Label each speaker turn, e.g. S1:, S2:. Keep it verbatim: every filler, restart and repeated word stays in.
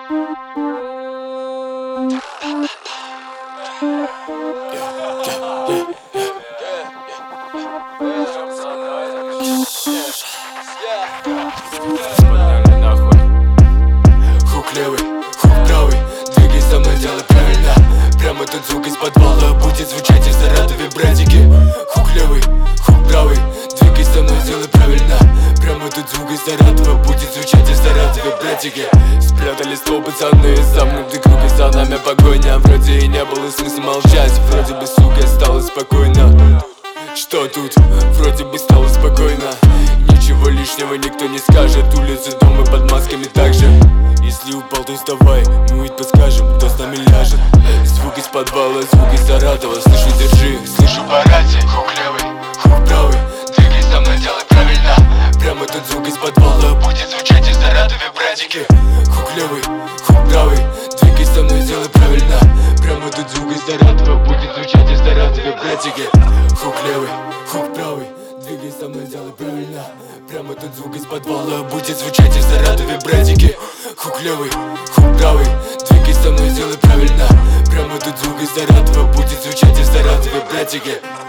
S1: Погнали нахуй. Хук левый, хук правый, двигай со мной, делай правильно. Прямо тут звук из подвала будет звучать из Саратове, братики. Хук левый, хук правый, двигай со мной, делай правильно. Прямо тут звук из Саратова будет звучать из Саратове, братики. Спрятали ствол пацаны, замкнутый круг и за нами погоня. Вроде и не было смысла молчать, вроде бы, сука, стало спокойно. Что тут? Вроде бы стало спокойно. Ничего лишнего никто не скажет. Улицы, дома под масками также. Если упал, то вставай, мы ведь подскажем, кто с нами ляжет. Звук из подвала, звук из Саратова. Слышу, держи, слышу по рации. Хук левый, хук правый, двигай со мной, делай правильно. Прямо тут звук из подвала будет звучать из Саратове, братики. Хук левый, хук правый, двигай со мной, делай правильно. Прямо тут звук из Саратова будет звучать из Саратове, братики. Хук левый, хук правый, двигай со мной, делай правильно. Прямо тут звук из подвала будет звучать из Саратове, братики. Хук левый, хук правый, двигай со мной, делай правильно. Прямо тут звук из Саратова будет звучать из Саратове, братики.